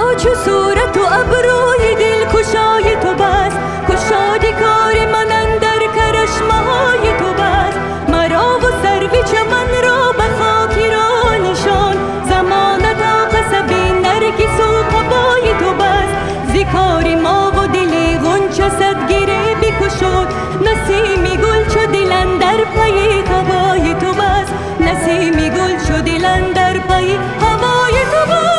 چو صورت و ابروی دل کشای تو بس، کشادی کار من اندر کرشمه‌های تو بس. مرا و سرو چمن را به خاکی را نشان، زمانت قصب نرگس و قبای تو بس. ذکاری ما و دل غنچه صد گره بکشد، نسیمی گل چو دل اندر پی هوای تو بس. نسیمی گل چو دل اندر پی هوای تو بس.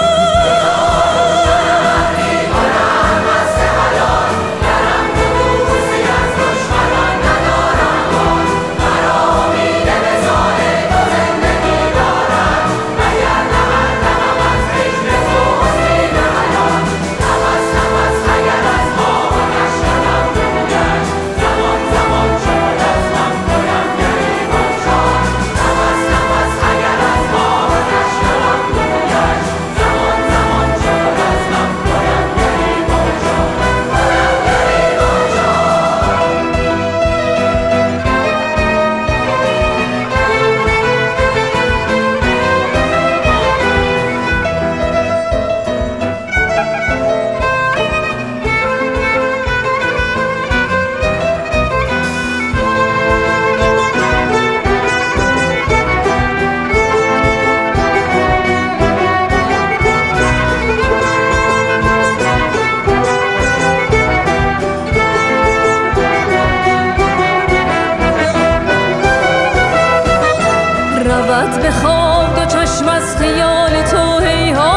رود به خواب دو چشم از خیال تو هیها،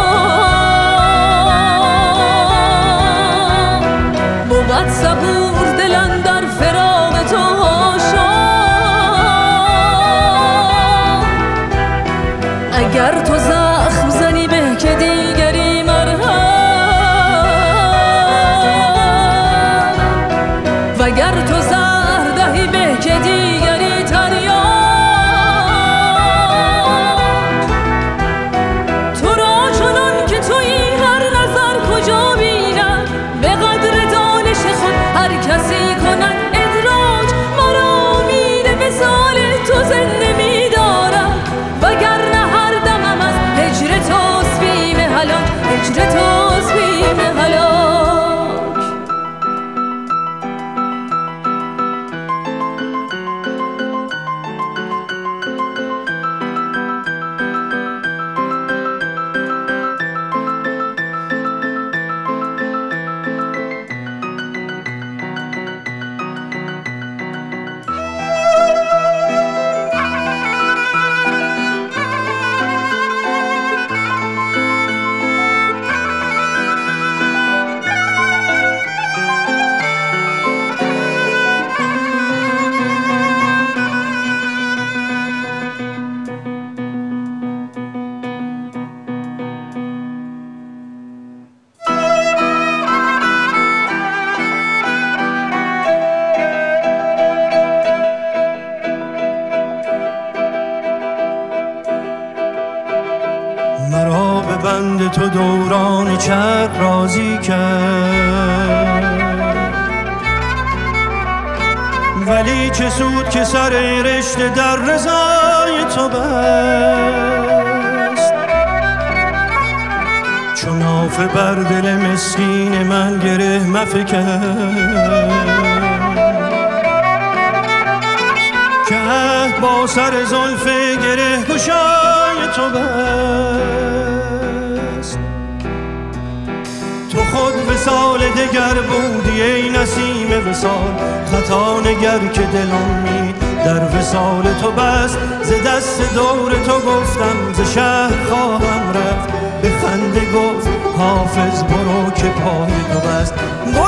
بود صبور دل اندر فراق تو هاشا. اگر تو زخم زنی به که دیگری مرهم، وگر تو زهر دهی به که دیگری تریاک. کسی کند ادراک، مرا امید وصال تو زنده می دارد، وگرنه هر دمم از هجر توست بیم هلاک، هجر توست بیم هلاک. مرا به بند تو دوران چرخ راضی کرد، ولی چه سود که سر رشته در رضای تو بست. چون نافه بر دل مسکین من گره مفکن، که عهد با سر زلف گره گشای تو بست. تو خود وصال دگر بودی ای نسیم وصال، خطا نگر که دل امید در وصال تو بست. ز دست دور تو گفتم ز شهر خواهم رفت، به خنده گفت حافظ برو که پای تو بست.